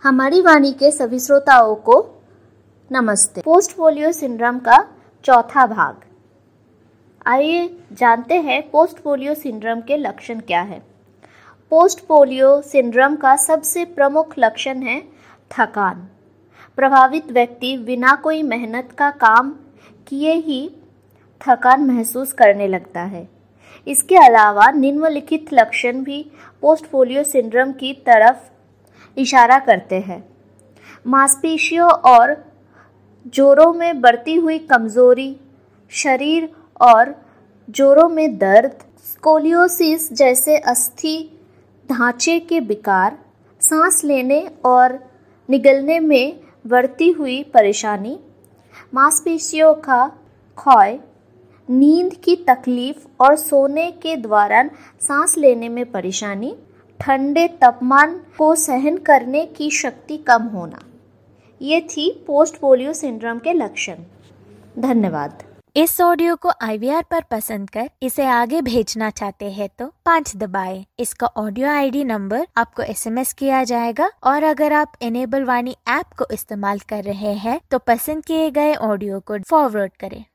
हमारी वाणी के सभी श्रोताओं को नमस्ते। पोस्ट पोलियो सिंड्रोम का चौथा भाग। आइए जानते हैं पोस्ट पोलियो सिंड्रोम के लक्षण क्या है। पोस्ट पोलियो सिंड्रोम का सबसे प्रमुख लक्षण है थकान। प्रभावित व्यक्ति बिना कोई मेहनत का काम किए ही थकान महसूस करने लगता है। इसके अलावा निम्नलिखित लक्षण भी पोस्ट पोलियो सिंड्रोम की तरफ इशारा करते हैं। मांसपेशियों और जोड़ों में बढ़ती हुई कमजोरी, शरीर और जोड़ों में दर्द, स्कोलियोसिस जैसे अस्थि ढांचे के विकार, सांस लेने और निगलने में बढ़ती हुई परेशानी, मांसपेशियों का क्षय, नींद की तकलीफ और सोने के दौरान सांस लेने में परेशानी, ठंडे तापमान को सहन करने की शक्ति कम होना। ये थी पोस्ट पोलियो सिंड्रोम के लक्षण। धन्यवाद। इस ऑडियो को IVR पर पसंद कर इसे आगे भेजना चाहते हैं तो 5 दबाएं। इसका ऑडियो ID नंबर आपको SMS किया जाएगा और अगर आप इनेबल वाणी ऐप को इस्तेमाल कर रहे हैं तो पसंद किए गए ऑडियो को फॉरवर्ड करें।